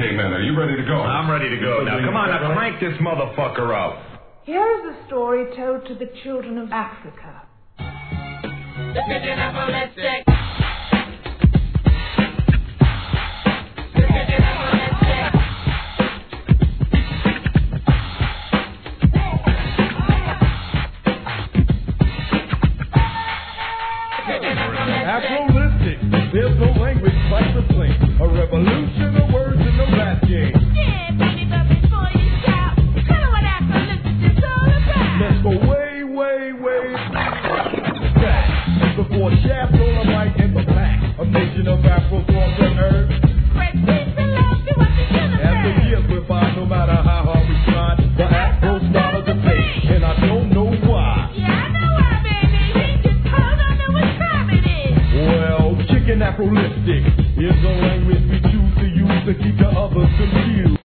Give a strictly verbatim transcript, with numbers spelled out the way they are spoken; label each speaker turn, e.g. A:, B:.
A: Okay, man, are you ready to go?
B: I'm ready to go. Now, come on, now crank this motherfucker up.
C: Here is a story told to the children of Africa.
D: The pigeon epileptic. The pigeon epileptic.
E: Afrolistic, there's no language like the sling. A revolution of words in the rap game.
D: Yeah, baby, but before you shout, tell them what Afrolistic is all about.
E: Let's go way, way, way back. Before Shaft on the mic in the back. A nation of Afro thought the earth.
D: Great peace and love be what the universe.
E: As the years went by, no matter how hard we tried, the Afro started to fade, and I don't know why.
D: Yeah, I know why, baby. He just told on know what time it is.
E: Well, chicken Afrolistic is a language we choose to use to keep the others confused.